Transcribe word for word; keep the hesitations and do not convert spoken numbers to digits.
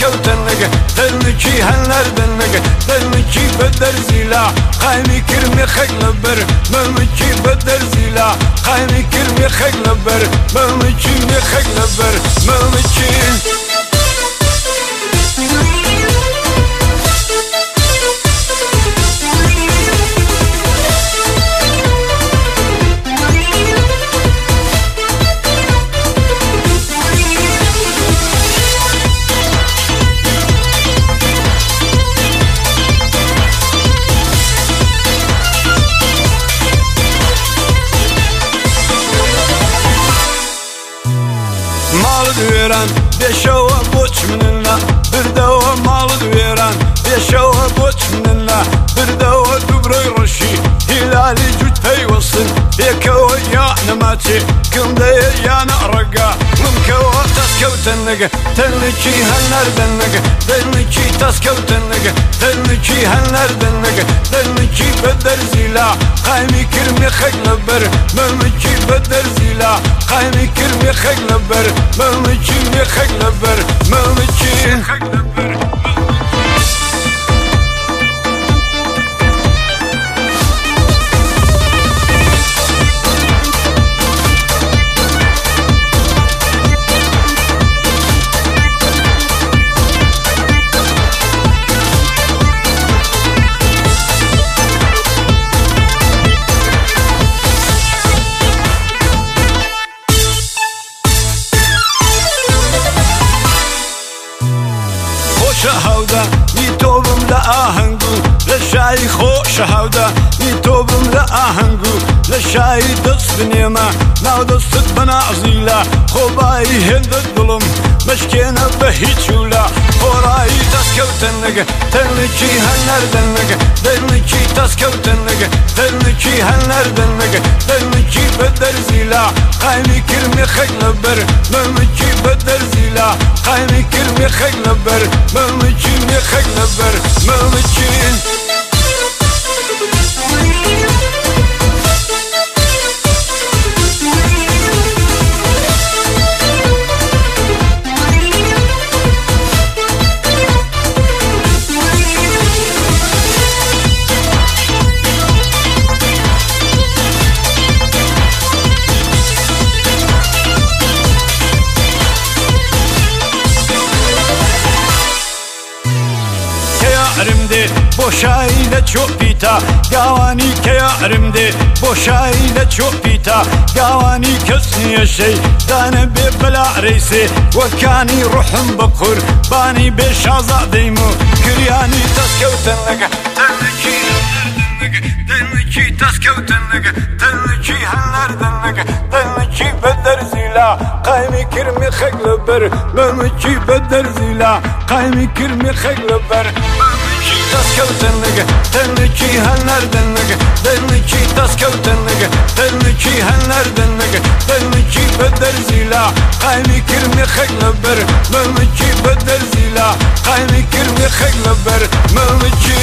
كوتنك دلنكي هالنردنك دلنكي بدر زيلا قايمي كرمي خيك لبر ممكي بدر زيلا قايمي كرمي خيك لبر ممكي مي خيك لبر ممكي دويران بيشوه بوش مننا بردوه مال دويران بيشوه بوش مننا بردوه دبري رشي هلالي جود في وصل يكوه يا نماتي كم دي يا نرقا ممكوه تسكو تنق تنكي هالنردنق تنكي تسكو تنق تنكي هالنردنق تنكي بدر زيلا قايمي كرمي خيك لبر ممكي بدر زيلا قايمي كرمي خيك لبر ممكي مي خيك لبر ممكي خيك لبر شهودا يتوبم لآهنگو لشاي خو شهودا يتوبم لآهنگو لشاي دست بنيما ناو دست بنازيلا خوباي هند الظلم مشكينا بهيتشولا خوراي تسكوتنك تلنكي هالنردنك تلنكي تسكوتنك تلنكي هالنردنك تلنكي بدر زيلا قايمي كرمي خيك لبر ممكي بدر زيلا قايمي كرمي خيك لبر ممكي مي خيك لبر ممكي Yarimde boşayla çok pita Gavani ke yarimde boşayla çok pita Gavani kesniye şey Dane be bela reisi Vakani ruhum bakur Bani be şazadeymu Kiryani taskevtenlege Tenliki hallerdenlege Tenliki taskevtenlege Tenliki hallerdenlege Tenliki bedder zila Qaymi kirmi khegleber Memiki bedder zila Qaymi kirmi khegleber تسكوتنك تنكي هالنردنك تنكي تسكوتنك تنكي هالنردنك تنكي بدر زيلا قايمي كرمي خيك لبر ممكي بدر زيلا قايمي كرمي خيك لبر ممكي